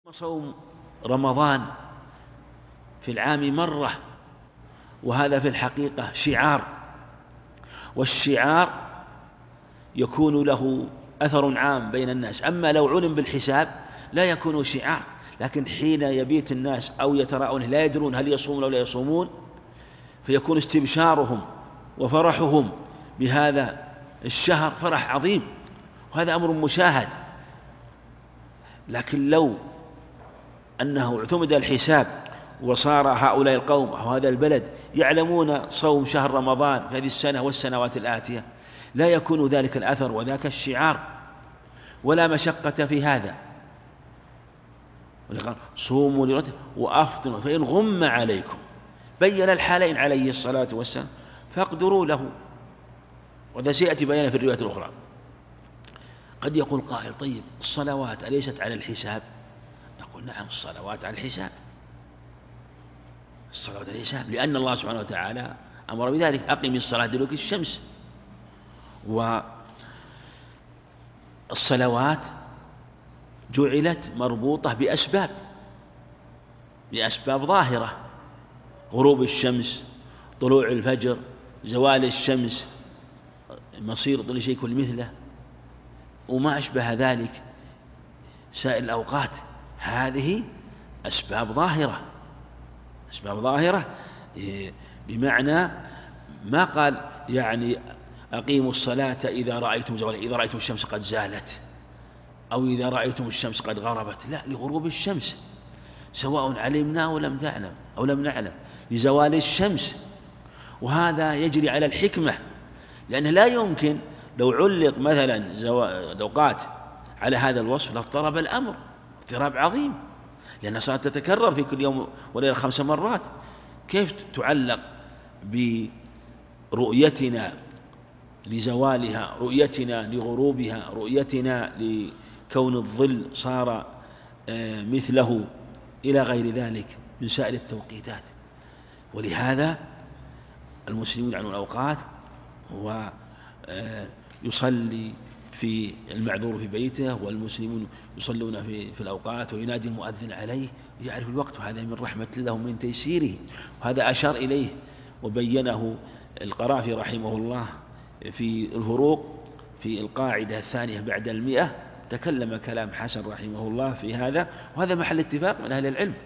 صوم رمضان في العام مرة، وهذا في الحقيقة شعار، والشعار يكون له أثر عام بين الناس. أما لو علم بالحساب لا يكون شعار، لكن حين يبيت الناس أو يتراءون لا يدرون هل يصومون أو لا يصومون، فيكون استبشارهم وفرحهم بهذا الشهر فرح عظيم، وهذا أمر مشاهد. لكن لو أنه اعتمد الحساب وصار هؤلاء القوم أو هذا البلد يعلمون صوم شهر رمضان في هذه السنة والسنوات الآتية، لا يكون ذلك الأثر وذاك الشعار ولا مشقة في هذا. صوموا لرؤيته وأفطروا فإن غم عليكم، بين الحالين عليه الصلاة والسلام، فاقدروا له. وهذا سيأتي بيانه في الرواية الأخرى. قد يقول قائل: طيب الصلوات أليست على الحساب؟ نقول: نعم، الصلوات على الحساب، الصلوات على الحساب، لأن الله سبحانه وتعالى أمر بذلك: أقم الصلاة لدلوك الشمس. والصلوات جعلت مربوطة بأسباب ظاهرة: غروب الشمس، طلوع الفجر، زوال الشمس، مصير كل شيء كل مثله، وما أشبه ذلك سائر الأوقات. هذه أسباب ظاهرة، بمعنى ما قال يعني أقيموا الصلاة إذا رأيتم زوالها، إذا رأيتم الشمس قد زالت، أو إذا رأيتم الشمس قد غربت، لا، لغروب الشمس، سواء علمنا أو لم نعلم، لزوال الشمس. وهذا يجري على الحكمة، لأنه لا يمكن لو علق مثلا الأوقات على هذا الوصف لاضطرب الأمر اضطراب عظيم، لأن الصلاة تتكرر في كل يوم وليلة 5 مرات. كيف تعلق برؤيتنا لزوالها، رؤيتنا لغروبها، رؤيتنا لكون الظل صار مثله، إلى غير ذلك من سائر التوقيتات؟ ولهذا المسلمون يعنون الأوقات، ويصلي في المعذور في بيته، والمسلمون يصلون في الأوقات، وينادي المؤذن عليه يعرف الوقت، وهذا من رحمة الله ومن تيسيره. وهذا أشار إليه وبينه القرافي رحمه الله في الفروق في القاعدة الثانية بعد 100، تكلم كلام حسن رحمه الله في هذا. وهذا محل اتفاق من أهل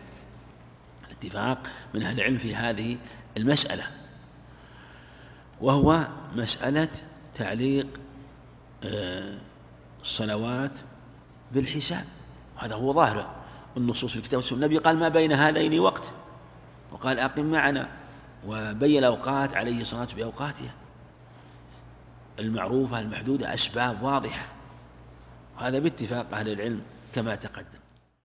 العلم، في هذه المسألة، وهو مسألة تعليق الصلوات بالحساب. هذا هو ظاهر النصوص في الكتاب والسنة. النبي قال: ما بين هذين وقت، وقال: أقم معنا، وبين الأوقات عليه الصلاة بأوقاتها المعروفة المحدودة، أسباب واضحة. هذا باتفاق أهل العلم كما تقدم.